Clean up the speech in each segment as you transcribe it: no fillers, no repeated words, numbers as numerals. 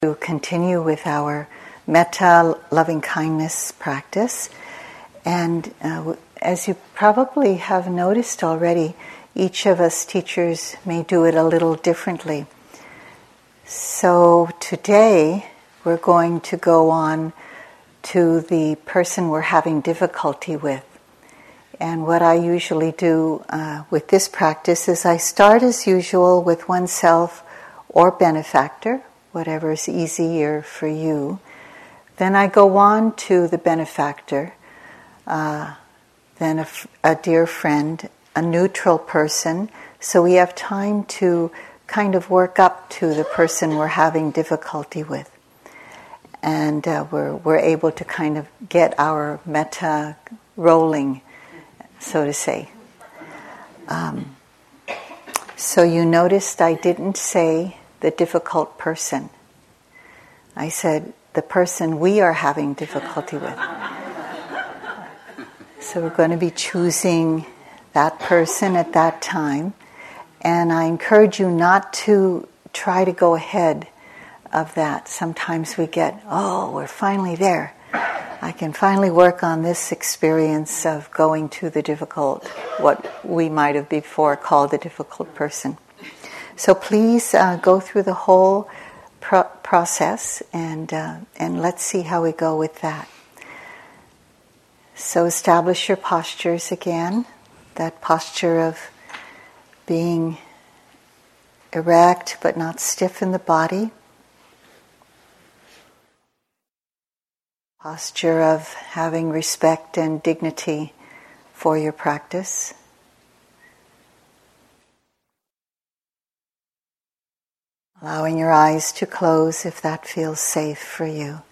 To continue with our metta loving kindness practice, and as you probably have noticed already, each of us teachers may do it a little differently. So today we're going to go on to the person we're having difficulty with. And what I usually do with this practice is I start as usual with oneself or benefactor, whatever is easier for you. Then I go on to the benefactor, then a dear friend, a neutral person, so we have time to kind of work up to the person we're having difficulty with. And we're able to kind of get our metta rolling, so to say. So you noticed I didn't say the difficult person. I said the person we are having difficulty with. So we're going to be choosing that person at that time. And I encourage you not to try to go ahead of that. Sometimes we get, we're finally there. I can finally work on this experience of going to the difficult, what we might have before called the difficult person. So please go through the whole process and let's see how we go with that. So establish your postures again, that posture of being erect but not stiff in the body. Posture of having respect and dignity for your practice. Allowing your eyes to close if that feels safe for you.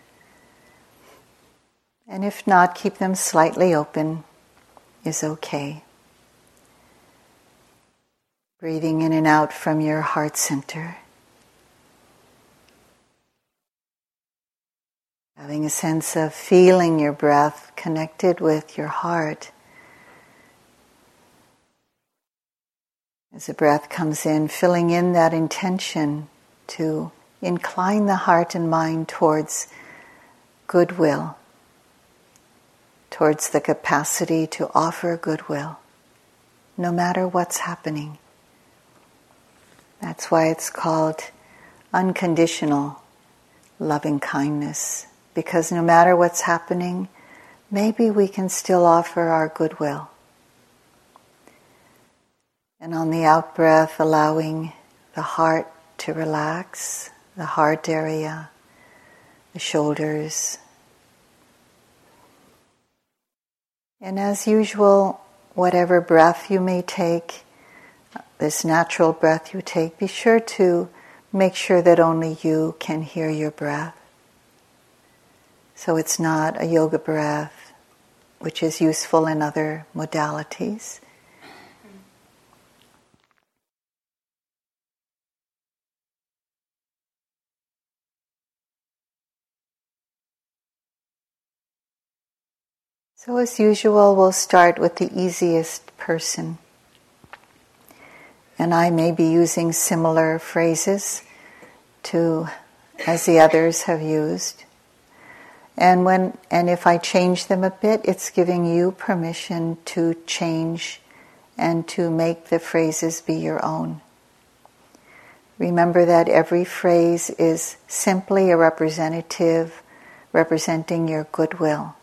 And if not, keep them slightly open is okay. Breathing in and out from your heart center. Having a sense of feeling your breath connected with your heart. As the breath comes in, filling in that intention to incline the heart and mind towards goodwill, towards the capacity to offer goodwill, no matter what's happening. That's why it's called unconditional loving kindness, because no matter what's happening, maybe we can still offer our goodwill. And on the out-breath, allowing the heart to relax, the heart area, the shoulders. And as usual, whatever breath you may take, this natural breath you take, be sure to make sure that only you can hear your breath. So it's not a yoga breath, which is useful in other modalities. So as usual, we'll start with the easiest person. And I may be using similar phrases as the others have used. And if I change them a bit, it's giving you permission to change and to make the phrases be your own. Remember that every phrase is simply a representative representing your goodwill.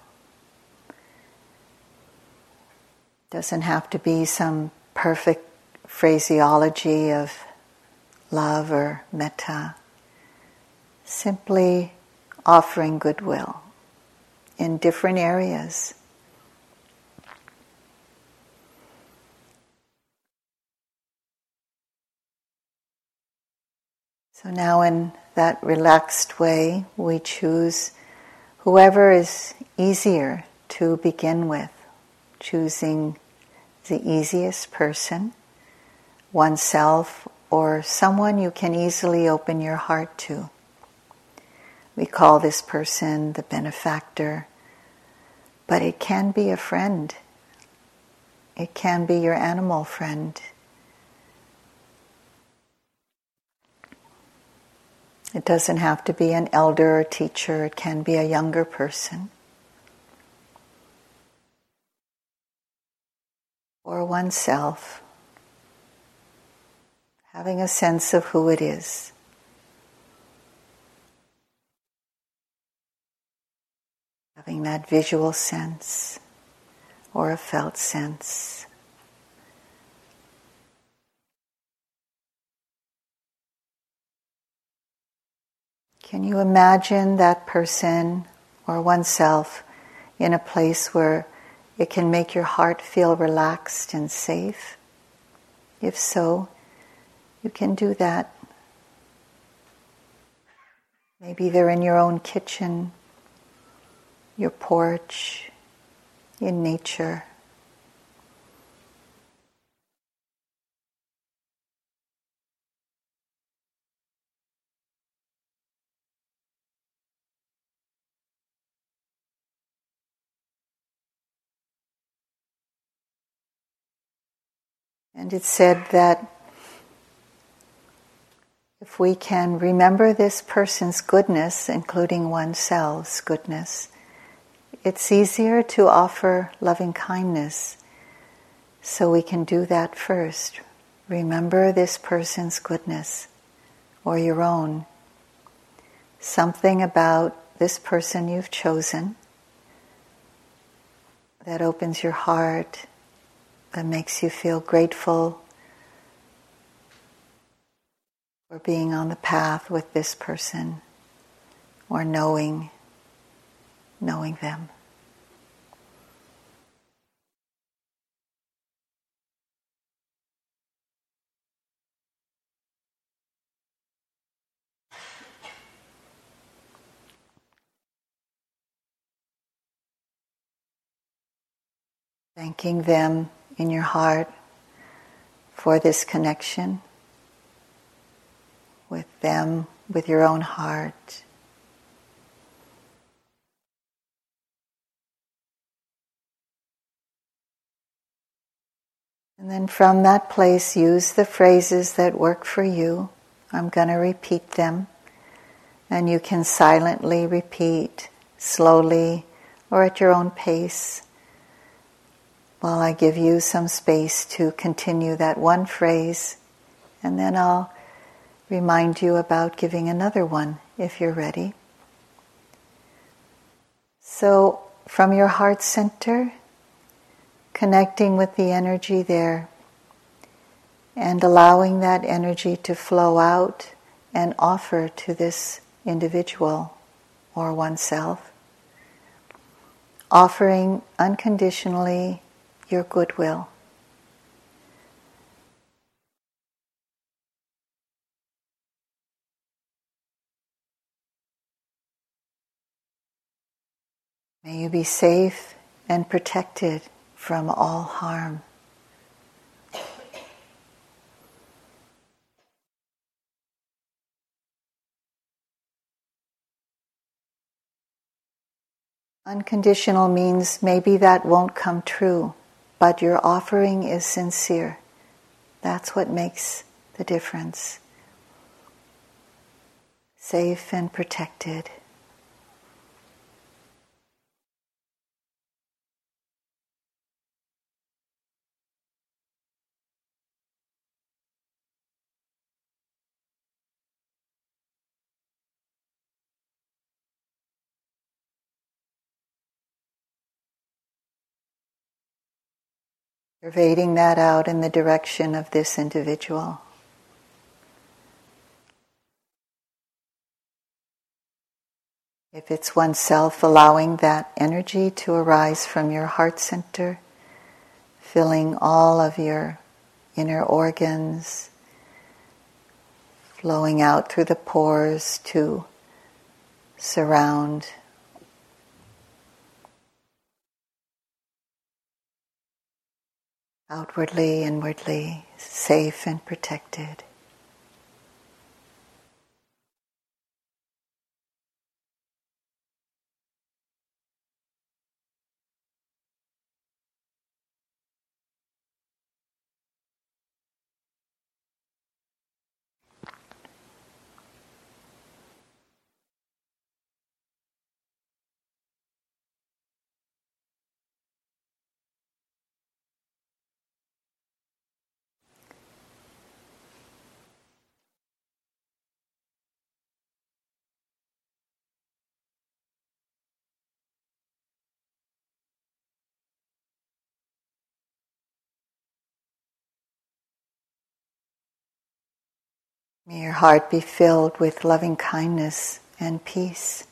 Doesn't have to be some perfect phraseology of love or metta. Simply offering goodwill in different areas. So now in that relaxed way, we choose whoever is easier to begin with, choosing the easiest person, oneself, or someone you can easily open your heart to. We call this person the benefactor, but it can be a friend. It can be your animal friend. It doesn't have to be an elder or teacher, it can be a younger person. Or oneself, having a sense of who it is. Having that visual sense or a felt sense. Can you imagine that person or oneself in a place where it can make your heart feel relaxed and safe? If so, you can do that. Maybe they're in your own kitchen, your porch, in nature. And it's said that if we can remember this person's goodness, including oneself's goodness, it's easier to offer loving kindness. So we can do that first. Remember this person's goodness, or your own. Something about this person you've chosen that opens your heart, that makes you feel grateful for being on the path with this person, or knowing them. Thanking them in your heart for this connection with them, with your own heart. And then from that place, use the phrases that work for you. I'm going to repeat them. And you can silently repeat, slowly, or at your own pace, while I give you some space to continue that one phrase. And then I'll remind you about giving another one if you're ready. So, from your heart center, connecting with the energy there and allowing that energy to flow out and offer to this individual or oneself, offering unconditionally your goodwill. May you be safe and protected from all harm. Unconditional means maybe that won't come true, but your offering is sincere. That's what makes the difference. Safe and protected. Pervading that out in the direction of this individual. If it's oneself, allowing that energy to arise from your heart center, filling all of your inner organs, flowing out through the pores to surround outwardly, inwardly, safe and protected. May your heart be filled with loving kindness and peace.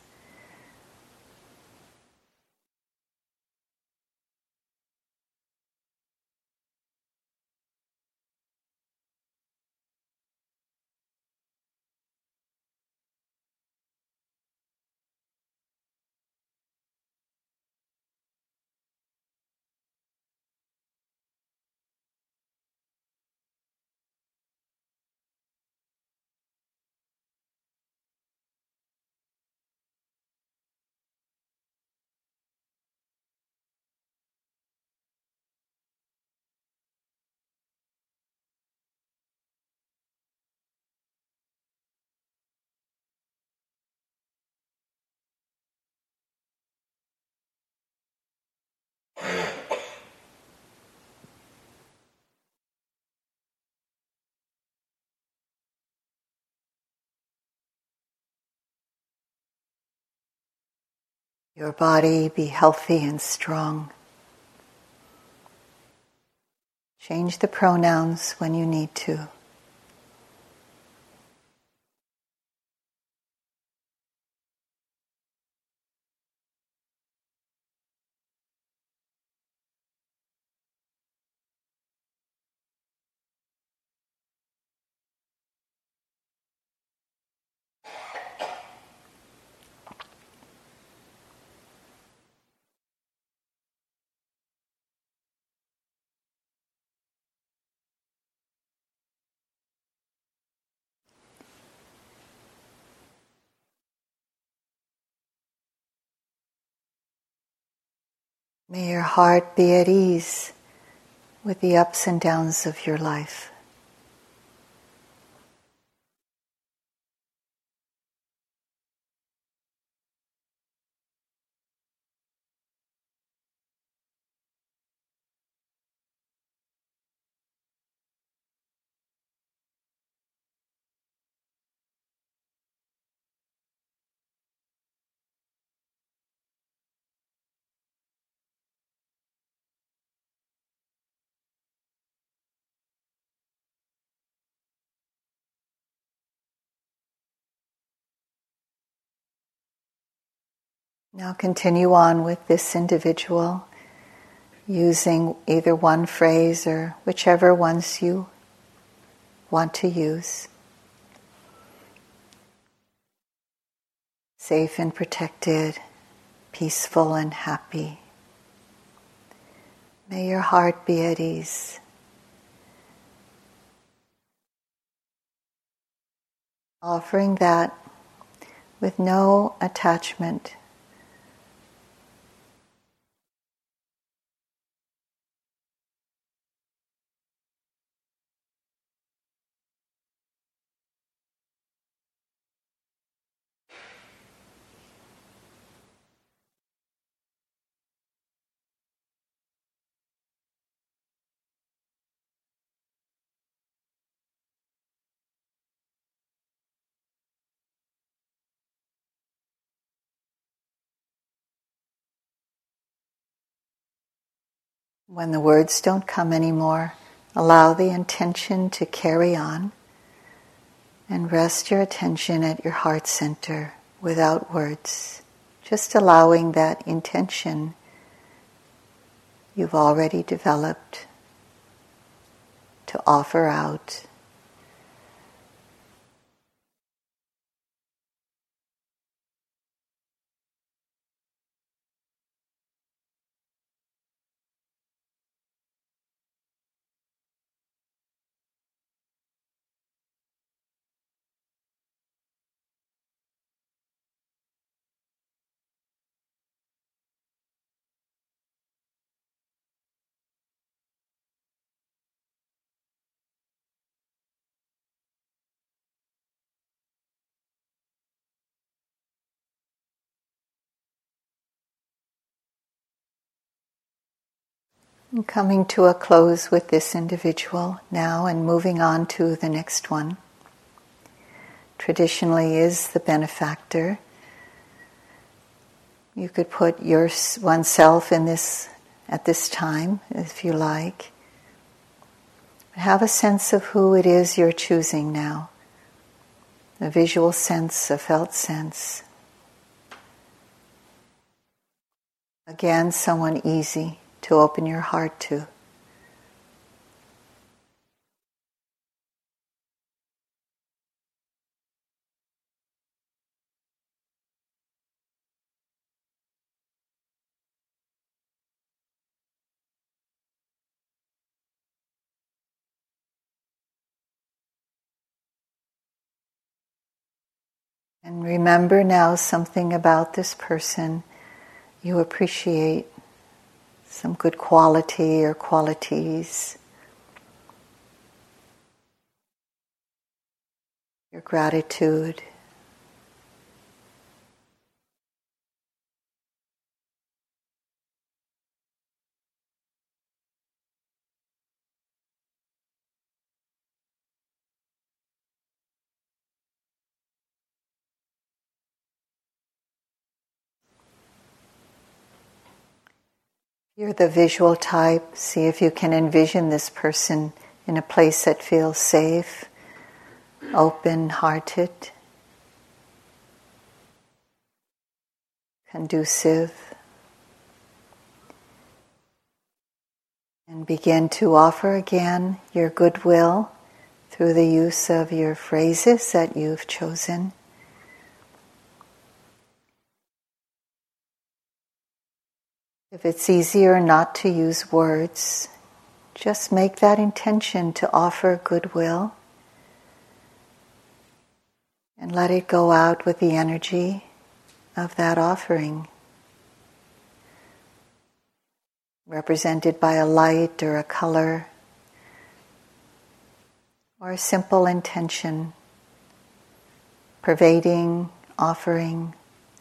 Your body be healthy and strong. Change the pronouns when you need to. May your heart be at ease with the ups and downs of your life. Now continue on with this individual, using either one phrase or whichever ones you want to use. Safe and protected, peaceful and happy. May your heart be at ease. Offering that with no attachment. When the words don't come anymore, allow the intention to carry on and rest your attention at your heart center without words, just allowing that intention you've already developed to offer out. And coming to a close with this individual now and moving on to the next one. Traditionally is the benefactor. You could put oneself in this at this time if you like. Have a sense of who it is you're choosing now, a visual sense, a felt sense. Again, someone easy to open your heart to. And remember now something about this person you appreciate, some good quality or qualities, your gratitude. You're the visual type. See if you can envision this person in a place that feels safe, open-hearted, conducive. And begin to offer again your goodwill through the use of your phrases that you've chosen. If it's easier not to use words, just make that intention to offer goodwill and let it go out with the energy of that offering, represented by a light or a color or a simple intention, pervading, offering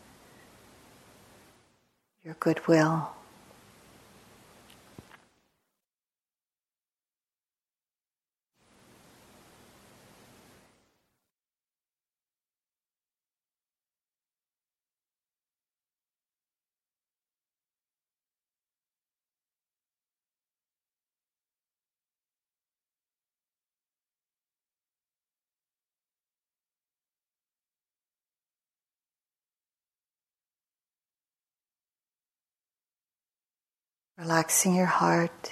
your goodwill. Relaxing your heart.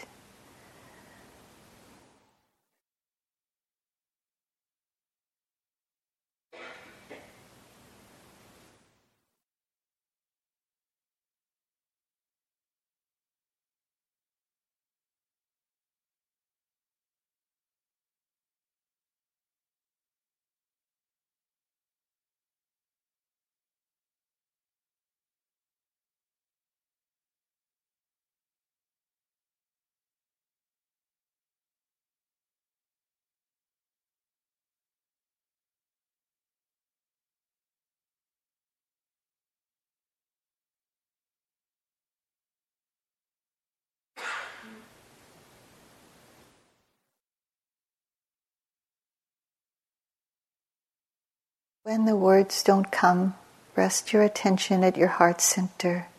When the words don't come, rest your attention at your heart center,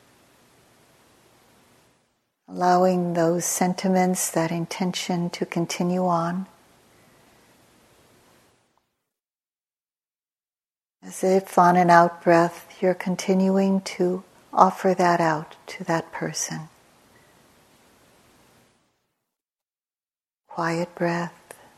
allowing those sentiments, that intention to continue on, as if on an out breath you're continuing to offer that out to that person. Quiet breath.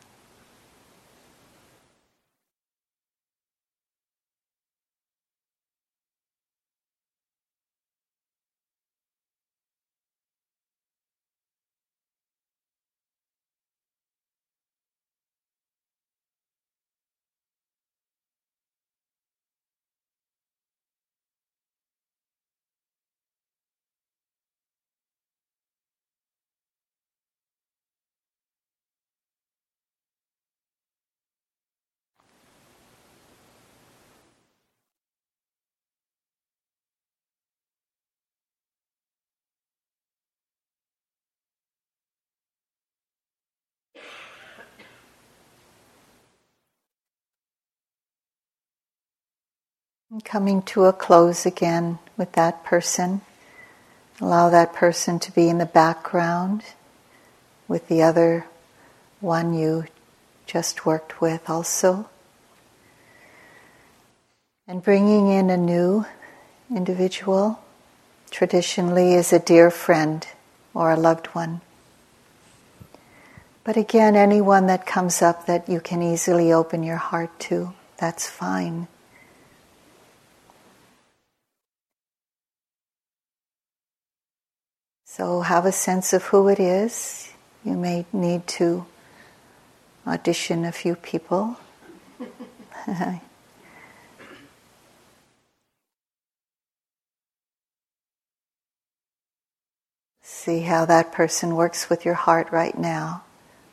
And coming to a close again with that person, allow that person to be in the background with the other one you just worked with also. And bringing in a new individual, traditionally is a dear friend or a loved one. But again, anyone that comes up that you can easily open your heart to, that's fine. So have a sense of who it is. You may need to audition a few people. See how that person works with your heart right now.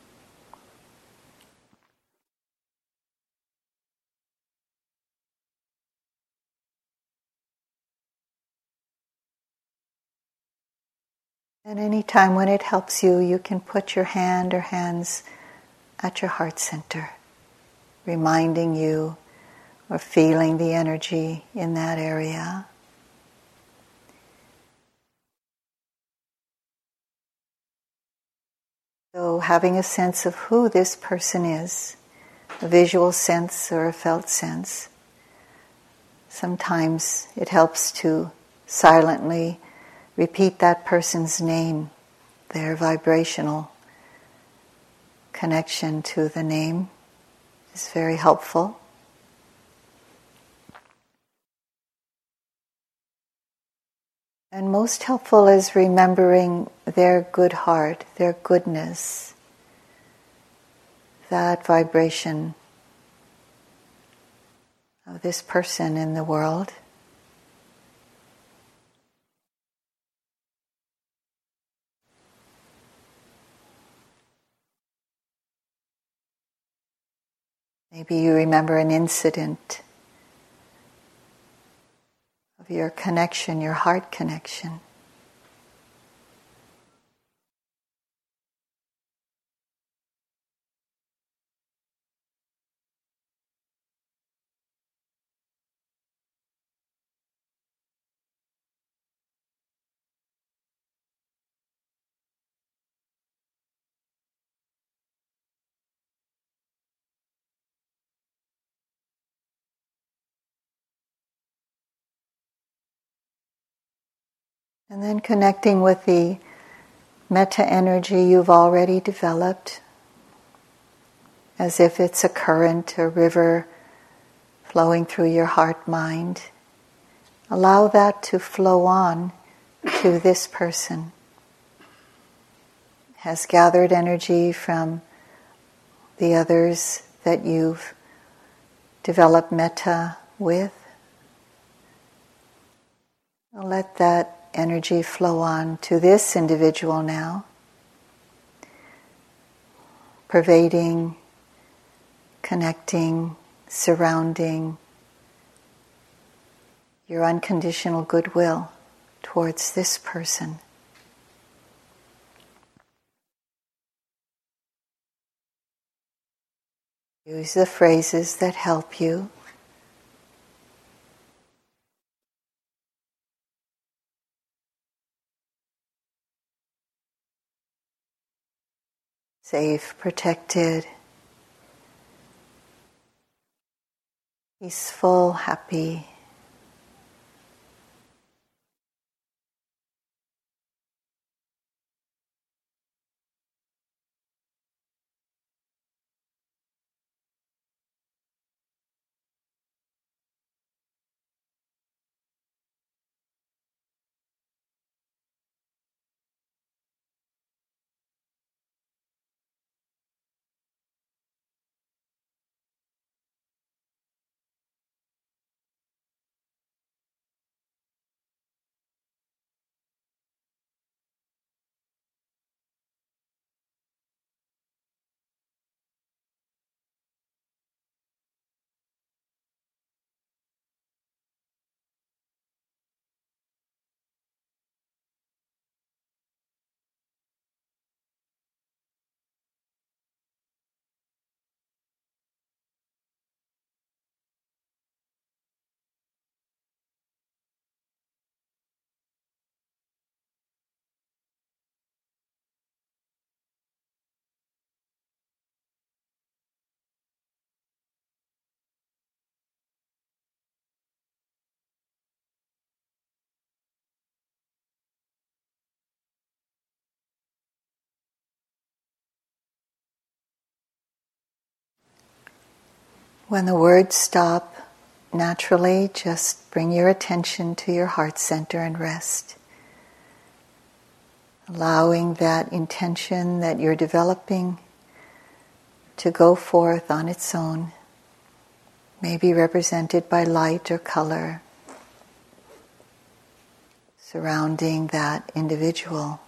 And any time when it helps you, you can put your hand or hands at your heart center, reminding you or feeling the energy in that area. So having a sense of who this person is, a visual sense or a felt sense, sometimes it helps to silently repeat that person's name, their vibrational connection to the name is very helpful. And most helpful is remembering their good heart, their goodness, that vibration of this person in the world. Maybe you remember an incident of your connection, your heart connection. And then connecting with the metta energy you've already developed, as if it's a current, a river flowing through your heart-mind. Allow that to flow on to this person. Has gathered energy from the others that you've developed metta with. Let that energy flow on to this individual now, pervading, connecting, surrounding your unconditional goodwill towards this person. Use the phrases that help you. Safe, protected, peaceful, happy. When the words stop, naturally just bring your attention to your heart center and rest. Allowing that intention that you're developing to go forth on its own, maybe represented by light or color, surrounding that individual.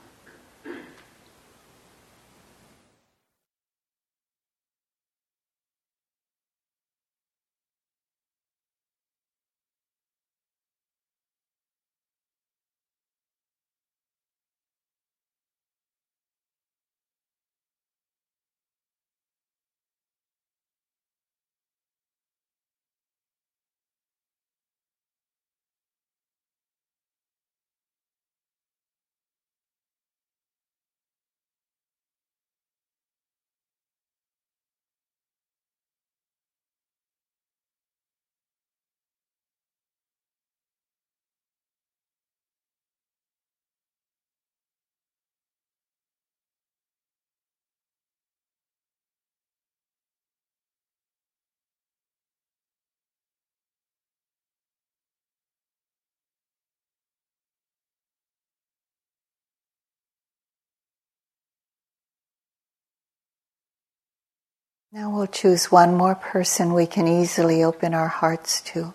Now we'll choose one more person we can easily open our hearts to.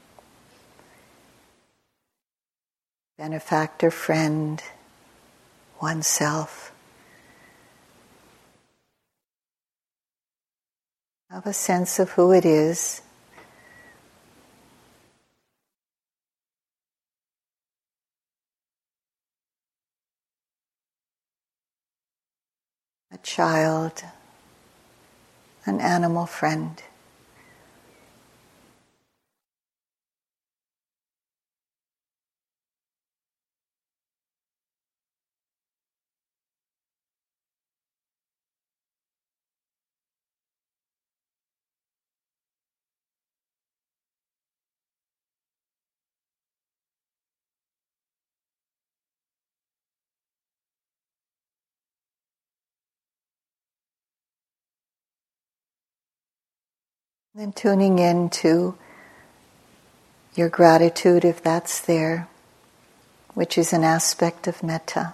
Benefactor, friend, oneself. Have a sense of who it is. A child, an animal friend. Then tuning in to your gratitude, if that's there, which is an aspect of metta.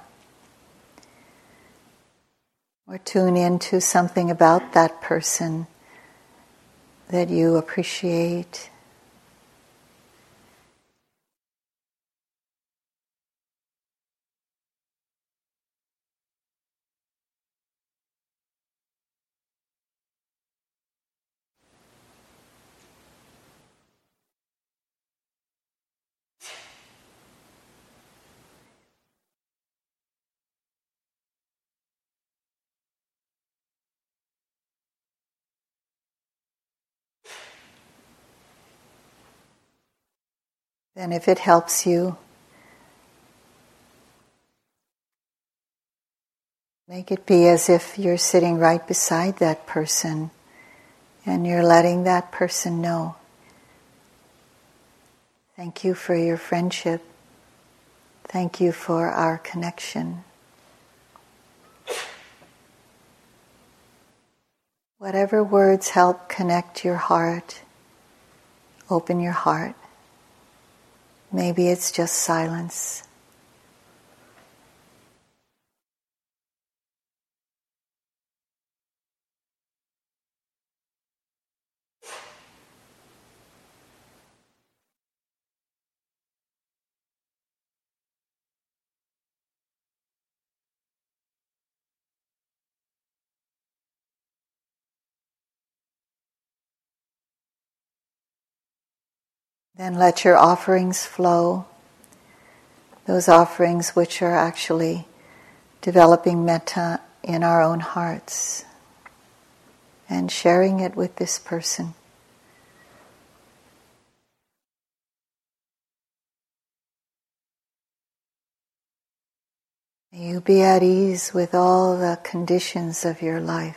Or tune into something about that person that you appreciate. Then if it helps you, make it be as if you're sitting right beside that person and you're letting that person know. Thank you for your friendship. Thank you for our connection. Whatever words help connect your heart, open your heart. Maybe it's just silence. Then let your offerings flow, those offerings which are actually developing metta in our own hearts and sharing it with this person. May you be at ease with all the conditions of your life.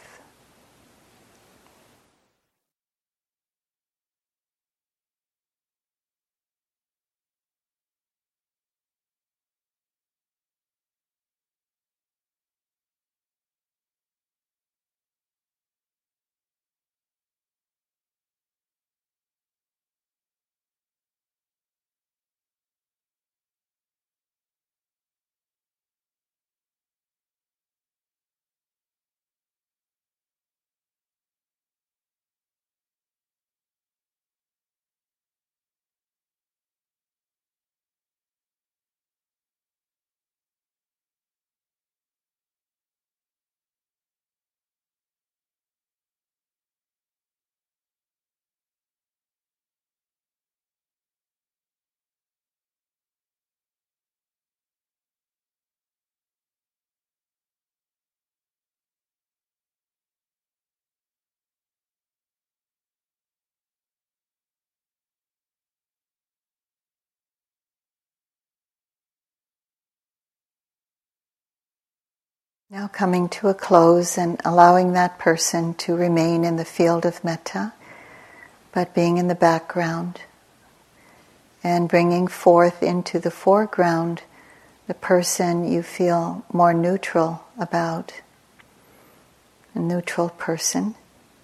Now coming to a close and allowing that person to remain in the field of metta, but being in the background, and bringing forth into the foreground the person you feel more neutral about, a neutral person.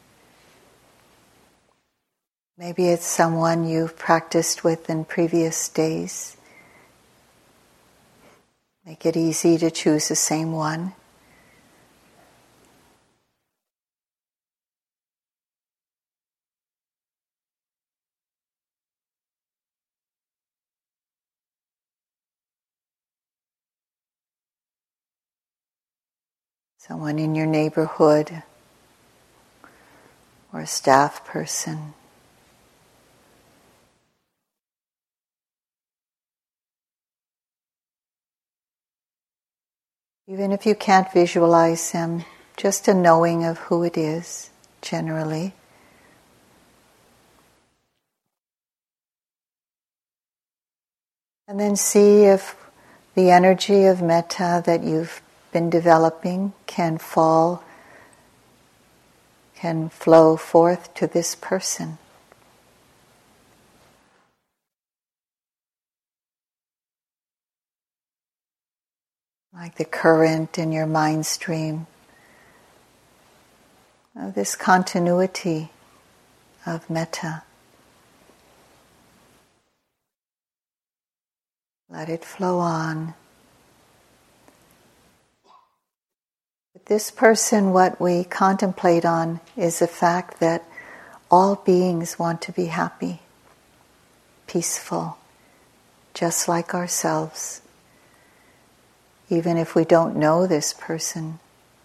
Maybe it's someone you've practiced with in previous days. Make it easy to choose the same one. Someone in your neighborhood or a staff person. Even if you can't visualize them, just a knowing of who it is, generally. And then see if the energy of metta that you've been developing can flow forth to this person. Like the current in your mind stream, of this continuity of metta. Let it flow on. With this person, what we contemplate on is the fact that all beings want to be happy, peaceful, just like ourselves. Even if we don't know this person,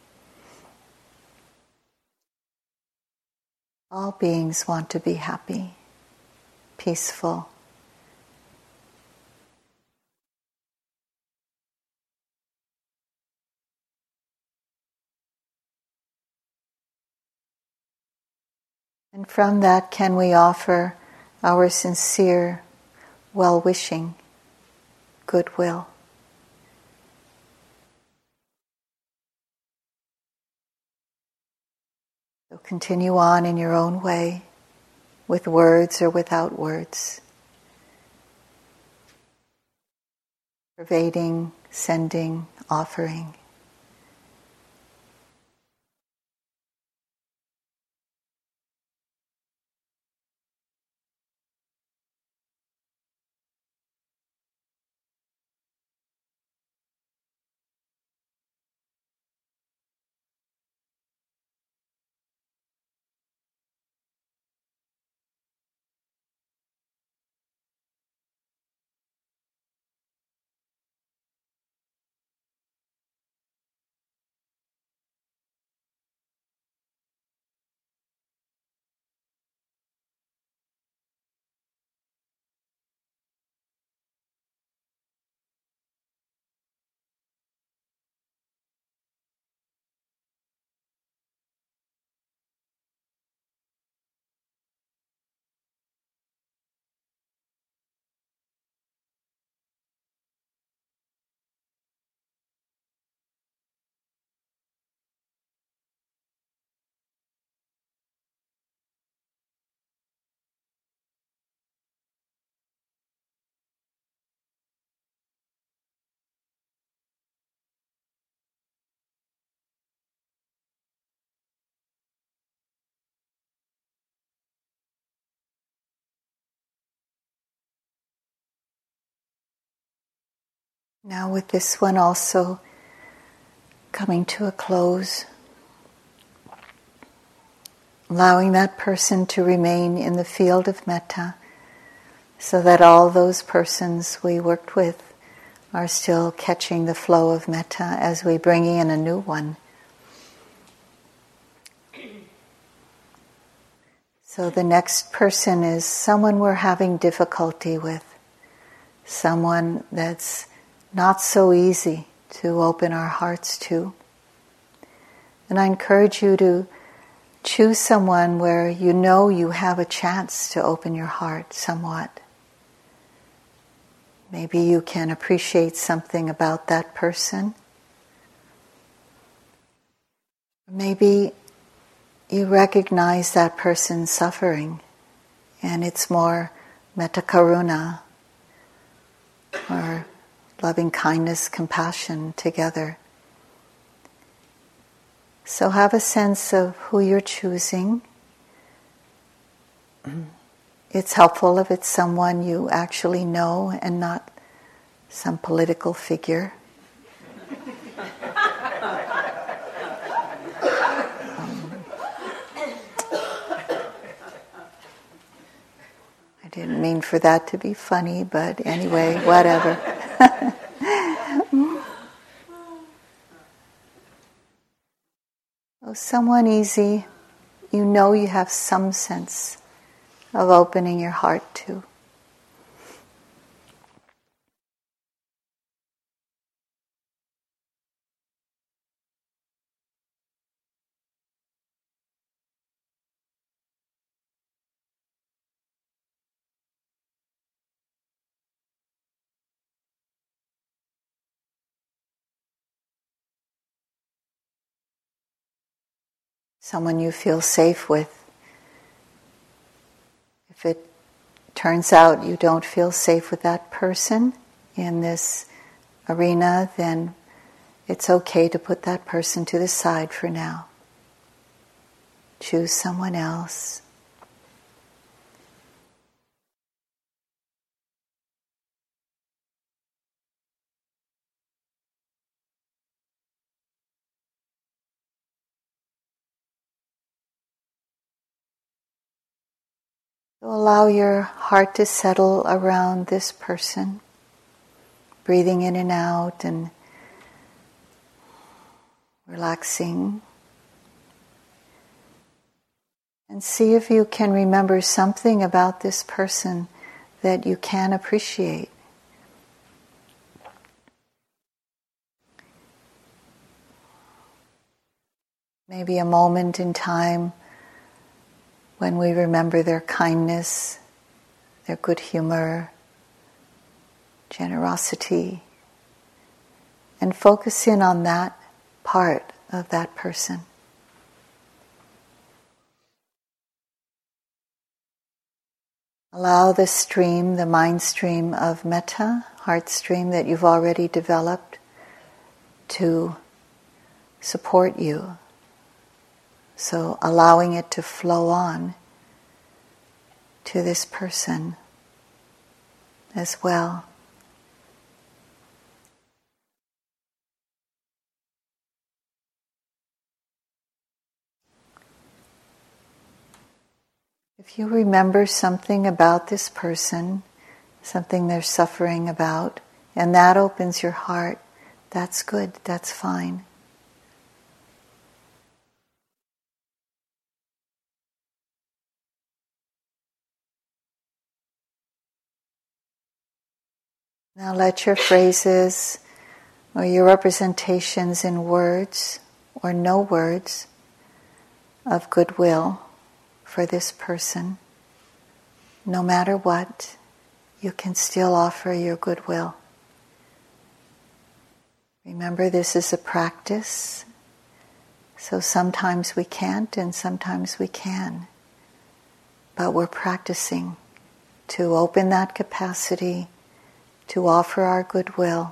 all beings want to be happy, peaceful. And from that, can we offer our sincere well-wishing, goodwill? So continue on in your own way, with words or without words. Pervading, sending, offering. Now with this one also coming to a close, allowing that person to remain in the field of metta so that all those persons we worked with are still catching the flow of metta as we bring in a new one. So the next person is someone we're having difficulty with, someone that's not so easy to open our hearts to. And I encourage you to choose someone where you know you have a chance to open your heart somewhat. Maybe you can appreciate something about that person. Maybe you recognize that person's suffering and it's more metta karuna or loving kindness, compassion together. So have a sense of who you're choosing. It's helpful if it's someone you actually know and not some political figure. I didn't mean for that to be funny, but anyway, whatever. Oh, someone easy, you know you have some sense of opening your heart to. Someone you feel safe with. If it turns out you don't feel safe with that person in this arena, then it's okay to put that person to the side for now. Choose someone else. So allow your heart to settle around this person, breathing in and out and relaxing. And see if you can remember something about this person that you can appreciate. Maybe a moment in time when we remember their kindness, their good humor, generosity, and focus in on that part of that person. Allow the stream, the mind stream of metta, heart stream that you've already developed, to support you. So allowing it to flow on to this person as well. If you remember something about this person, something they're suffering about, and that opens your heart, that's good, that's fine. Now let your phrases or your representations in words or no words of goodwill for this person, no matter what, you can still offer your goodwill. Remember, this is a practice, so sometimes we can't and sometimes we can, but we're practicing to open that capacity to offer our goodwill,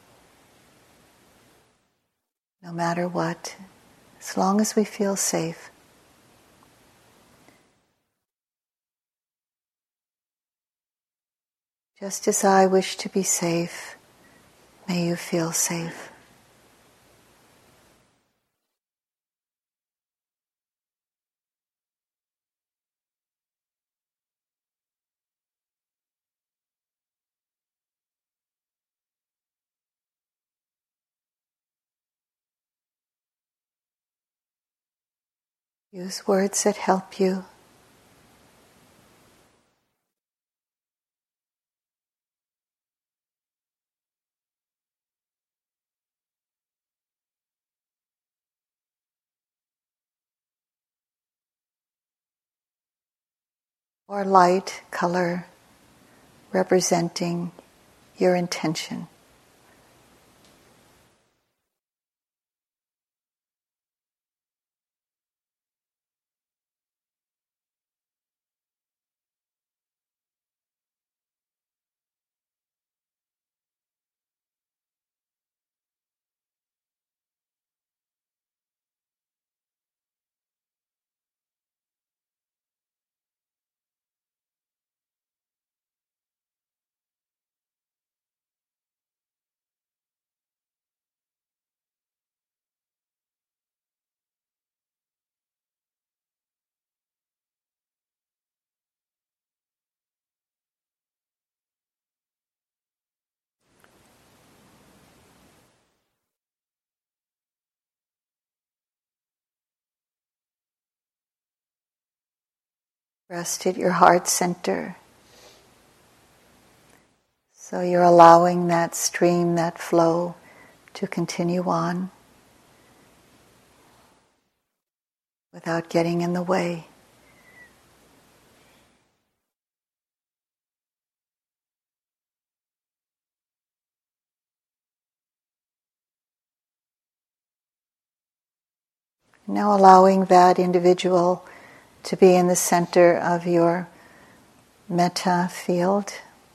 no matter what, as long as we feel safe. Just as I wish to be safe, may you feel safe. Use words that help you. Or light color representing your intention. Rest at your heart center. So you're allowing that stream, that flow, to continue on without getting in the way. Now allowing that individual to be in the center of your metta field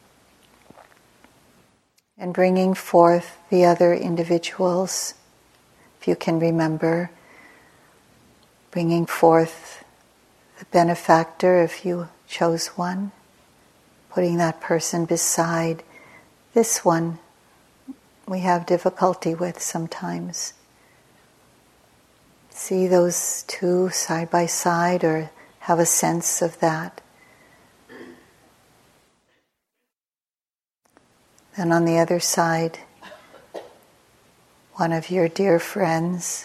and bringing forth the other individuals, if you can remember, bringing forth the benefactor if you chose one, putting that person beside this one we have difficulty with sometimes. See those two side by side or have a sense of that. Then on the other side, one of your dear friends.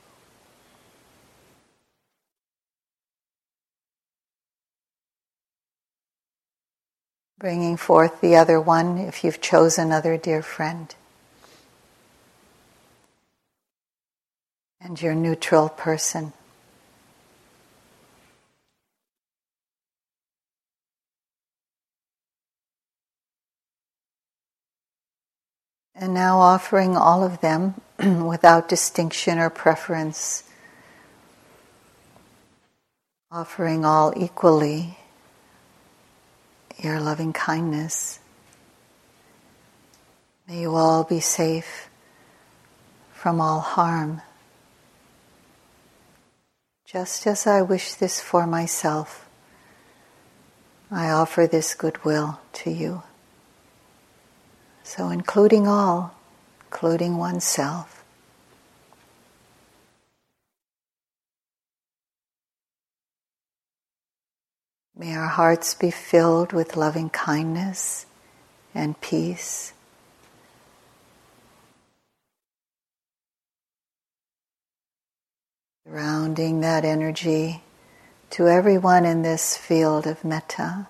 Bringing forth the other one if you've chosen another dear friend. And your neutral person. And now offering all of them without distinction or preference. Offering all equally your loving kindness. May you all be safe from all harm. Just as I wish this for myself, I offer this goodwill to you. So including all, including oneself. May our hearts be filled with loving kindness and peace. Surrounding that energy to everyone in this field of metta.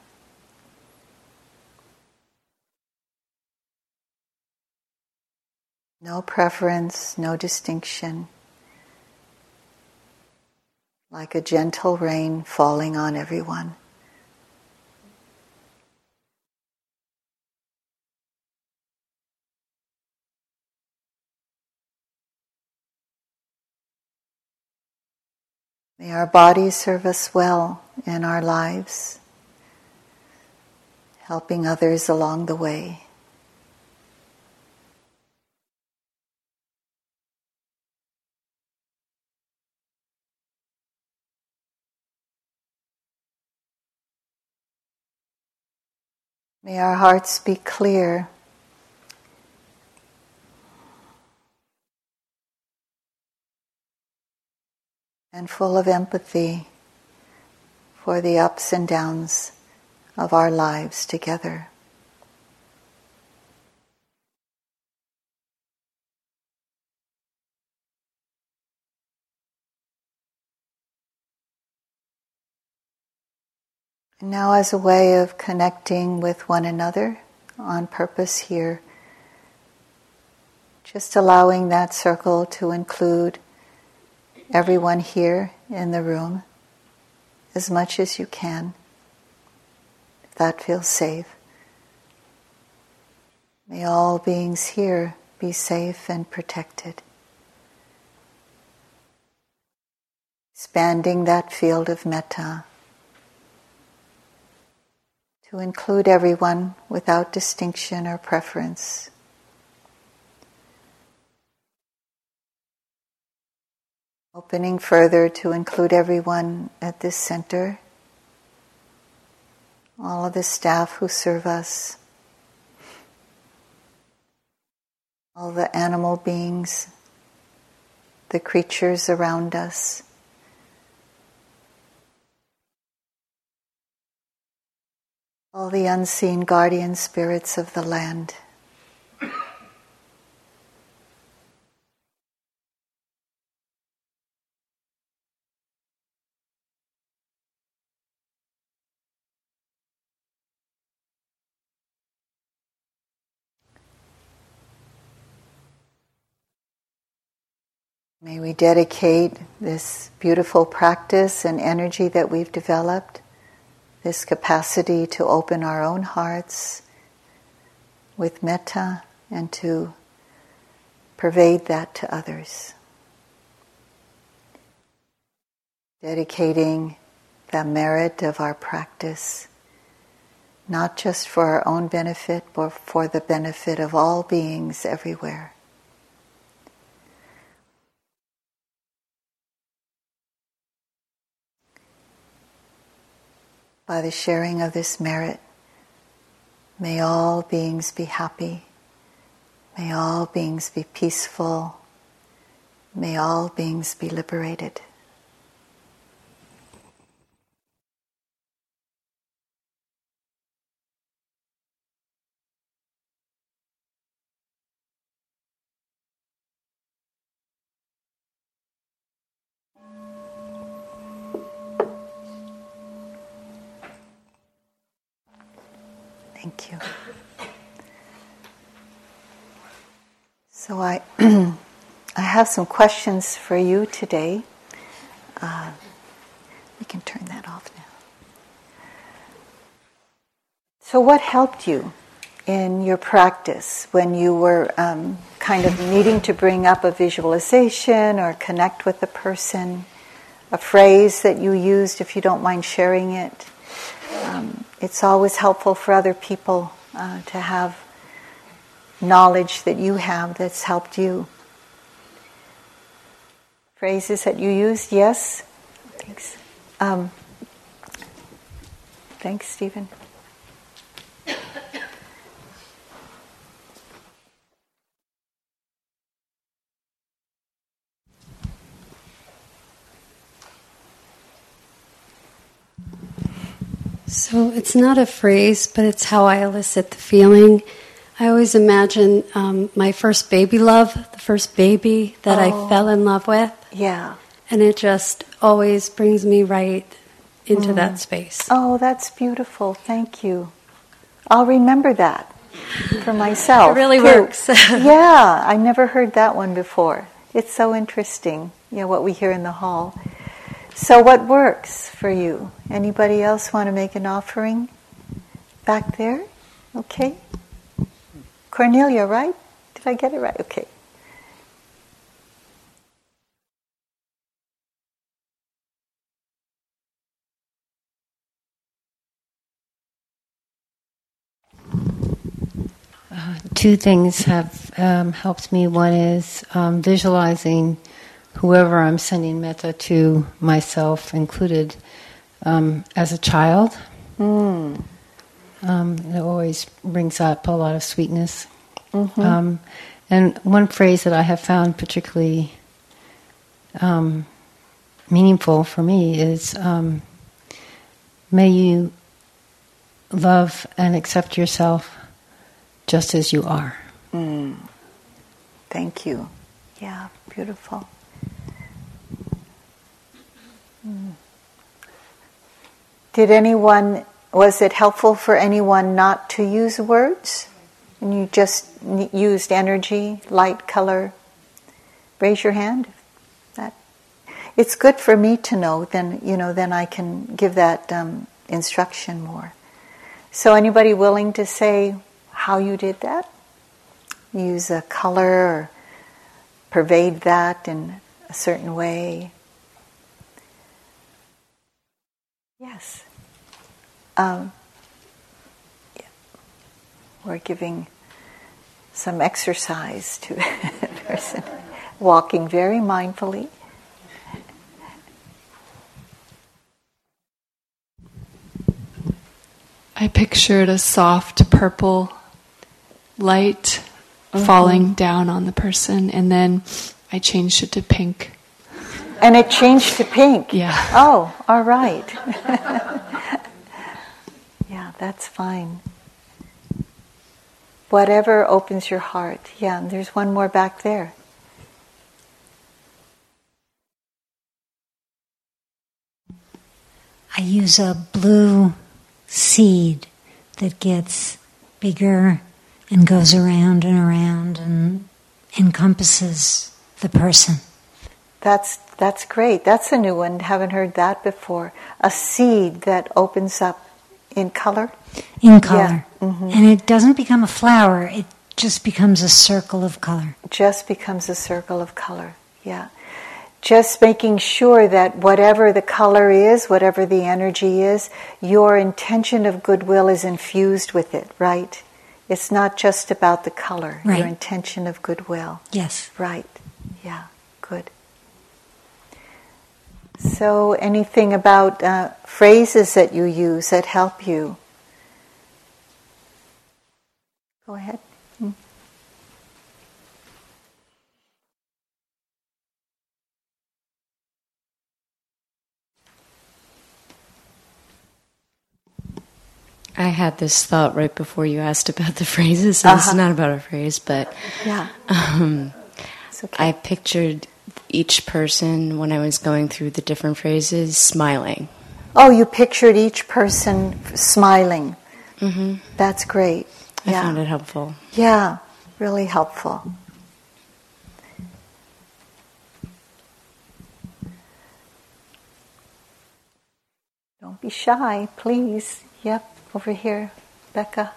No preference, no distinction. Like a gentle rain falling on everyone. May our bodies serve us well in our lives, helping others along the way. May our hearts be clear and full of empathy for the ups and downs of our lives together. And now, as a way of connecting with one another on purpose here, just allowing that circle to include everyone here in the room as much as you can, if that feels safe. May all beings here be safe and protected. Expanding that field of metta to include everyone without distinction or preference. Opening further to include everyone at this center, all of the staff who serve us, all the animal beings, the creatures around us, all the unseen guardian spirits of the land. May we dedicate this beautiful practice and energy that we've developed, this capacity to open our own hearts with metta and to pervade that to others. Dedicating the merit of our practice, not just for our own benefit, but for the benefit of all beings everywhere. By the sharing of this merit, may all beings be happy. May all beings be peaceful. May all beings be liberated. Thank you. So I have some questions for you today. We can turn that off now. So what helped you in your practice when you were kind of needing to bring up a visualization or connect with a person? A phrase that you used, if you don't mind sharing it. It's always helpful for other people to have knowledge that you have that's helped you. Phrases that you used, yes? Thanks. Thanks, Stephen. So it's not a phrase, but it's how I elicit the feeling. I always imagine my first baby love, the first baby that I fell in love with. Yeah. And it just always brings me right into that space. Oh, that's beautiful. Thank you. I'll remember that for myself. It really too. works. Yeah, I never heard that one before. It's so interesting, what we hear in the hall. So what works for you? Anybody else want to make an offering? Back there? Okay. Cornelia, right? Did I get it right? Okay. Two things have helped me. One is visualizing whoever I'm sending metta to, myself included, as a child. It always brings up a lot of sweetness. Mm-hmm. And one phrase that I have found particularly meaningful for me is, may you love and accept yourself just as you are. Thank you. Yeah, beautiful. Was it helpful for anyone not to use words? And you just used energy, light, color? Raise your hand. It's good for me to know, then I can give that instruction more. So anybody willing to say how you did that? Use a color or pervade that in a certain way? Yes. We're giving some exercise to a person, walking very mindfully. I pictured a soft purple light falling down on the person, and then I changed it to pink. And it changed to pink? Yeah. Oh, all right. Yeah, that's fine. Whatever opens your heart. Yeah, and there's one more back there. I use a blue seed that gets bigger and goes around and around and encompasses the person. That's great. That's a new one. Haven't heard that before. A seed that opens up in color? In color. Yeah. Mm-hmm. And it doesn't become a flower, it just becomes a circle of color. Just becomes a circle of color, yeah. Just making sure that whatever the color is, whatever the energy is, your intention of goodwill is infused with it, right? It's not just about the color, right. Your intention of goodwill. Yes. Right, yeah, good. So anything about phrases that you use that help you? Go ahead. I had this thought right before you asked about the phrases. And It's not about a phrase, but yeah. It's okay. I pictured each person when I was going through the different phrases smiling. Oh, you pictured each person smiling. Mm-hmm. That's great. I Yeah. found it helpful. Yeah, really helpful. Don't be shy, please. Yep, over here, Becca.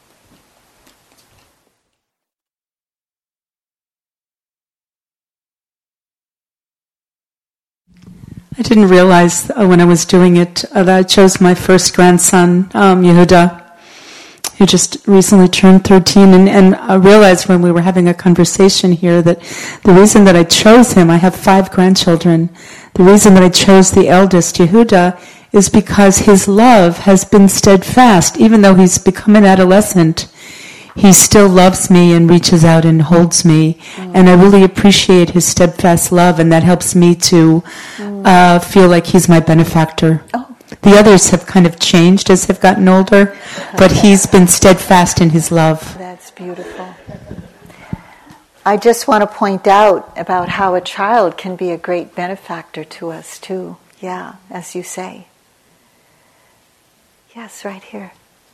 I didn't realize when I was doing it that I chose my first grandson, Yehuda, who just recently turned 13, and I realized when we were having a conversation here that the reason that I chose him, I have 5 grandchildren, the reason that I chose the eldest, Yehuda, is because his love has been steadfast. Even though he's become an adolescent, he still loves me and reaches out and holds me. And I really appreciate his steadfast love, and that helps me to feel like he's my benefactor. The others have kind of changed as they've gotten older, but he's been steadfast in his love. That's beautiful. I just want to point out about how a child can be a great benefactor to us too. Yeah, as you say. Yes, right here.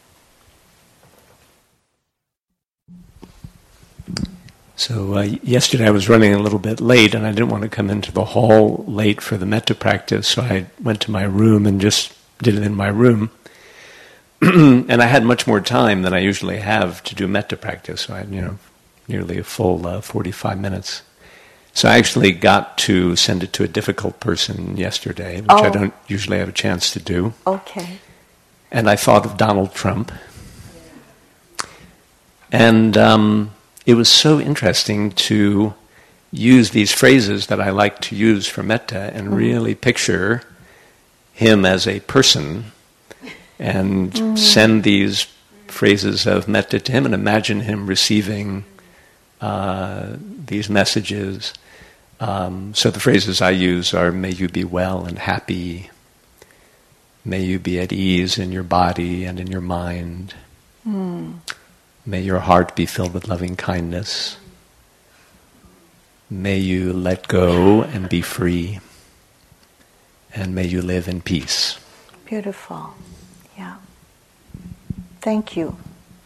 So yesterday I was running a little bit late, and I didn't want to come into the hall late for the metta practice, so I went to my room and just did it in my room. And I had much more time than I usually have to do metta practice, so I had, nearly a full 45 minutes. So I actually got to send it to a difficult person yesterday, which I don't usually have a chance to do. Okay. And I thought of Donald Trump. And it was so interesting to use these phrases that I like to use for metta and really picture him as a person and send these phrases of metta to him and imagine him receiving these messages. So the phrases I use are, may you be well and happy, may you be at ease in your body and in your mind, may your heart be filled with loving kindness, may you let go and be free, and may you live in peace. Beautiful. Yeah. Thank you.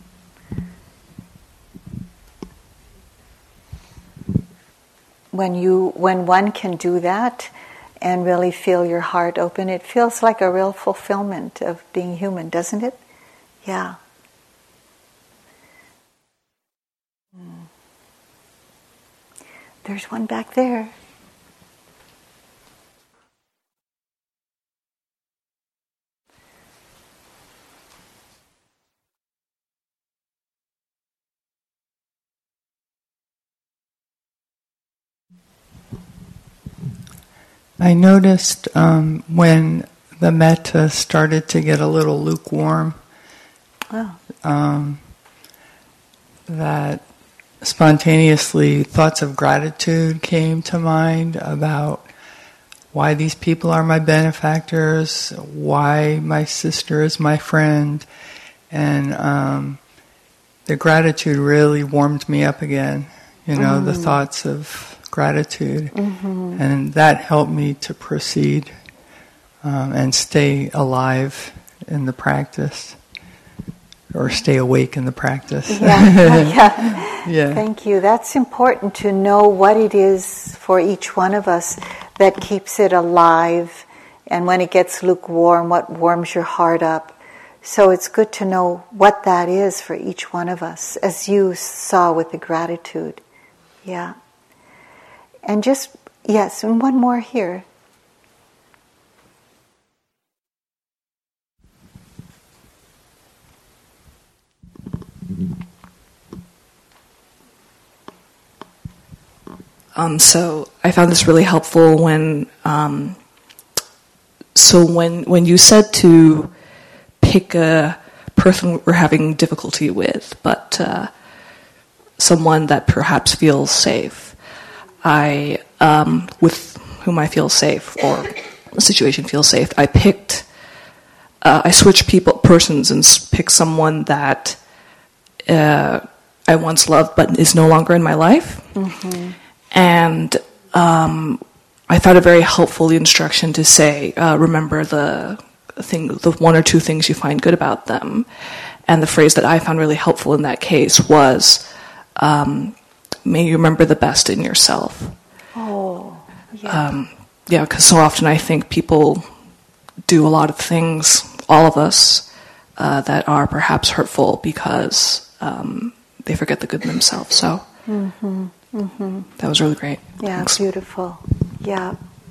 When one can do that and really feel your heart open, it feels like a real fulfillment of being human, doesn't it? Yeah. There's one back there. I noticed when the metta started to get a little lukewarm, that spontaneously thoughts of gratitude came to mind about why these people are my benefactors, why my sister is my friend, and the gratitude really warmed me up again, the thoughts of gratitude, and that helped me to proceed and stay alive in the practice, or stay awake in the practice. Yeah. Yeah. Thank you. That's important to know what it is for each one of us that keeps it alive, and when it gets lukewarm, what warms your heart up. So it's good to know what that is for each one of us, as you saw with the gratitude. Yeah. And just, yes, and one more here. So I found this really helpful when you said to pick a person we're having difficulty with, but someone that perhaps feels safe. With whom I feel safe or the situation feels safe, I switch persons and pick someone that I once loved but is no longer in my life. Mm-hmm. And I thought it very helpful, the instruction to say, remember the one or two things you find good about them. And the phrase that I found really helpful in that case was, may you remember the best in yourself. Oh, yeah. Because so often I think people do a lot of things, all of us, that are perhaps hurtful because they forget the good in themselves. So that was really great. Yeah, thanks. Beautiful. Yeah.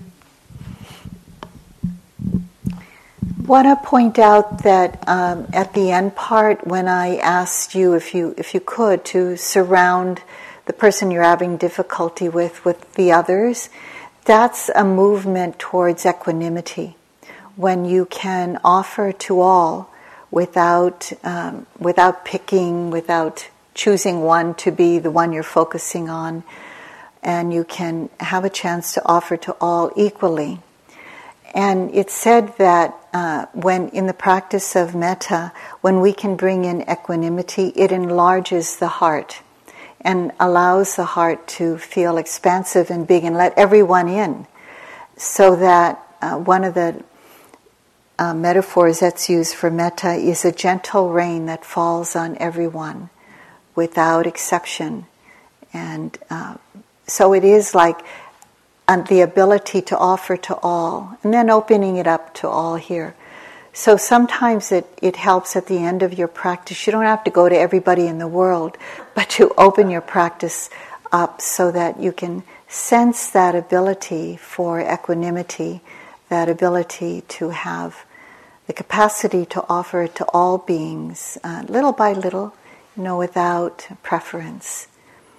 Want to point out that at the end part, when I asked you if you could to surround the person you're having difficulty with the others, that's a movement towards equanimity. When you can offer to all without picking, without choosing one to be the one you're focusing on, and you can have a chance to offer to all equally. And it's said that when in the practice of metta, when we can bring in equanimity, it enlarges the heart and allows the heart to feel expansive and big and let everyone in. So that one of the metaphors that's used for metta is a gentle rain that falls on everyone without exception. And so it is like the ability to offer to all, and then opening it up to all here. So sometimes it helps at the end of your practice. You don't have to go to everybody in the world, but to open your practice up so that you can sense that ability for equanimity, that ability to have the capacity to offer to all beings, little by little, without preference.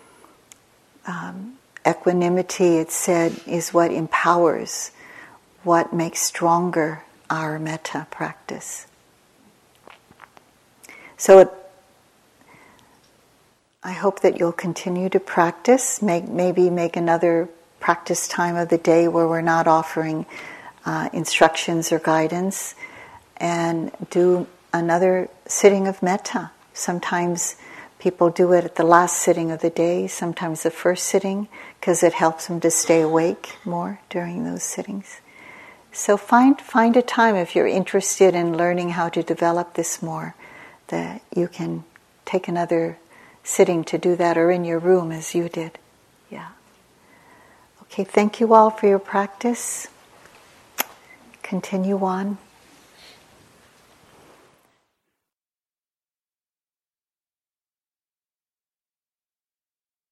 Equanimity, it said, is what empowers, what makes stronger our metta practice. So I hope that you'll continue to practice, maybe make another practice time of the day where we're not offering instructions or guidance, and do another sitting of metta. Sometimes people do it at the last sitting of the day, sometimes the first sitting, because it helps them to stay awake more during those sittings. So find a time, if you're interested in learning how to develop this more, that you can take another sitting to do that, or in your room as you did. Yeah. Okay, thank you all for your practice. Continue on.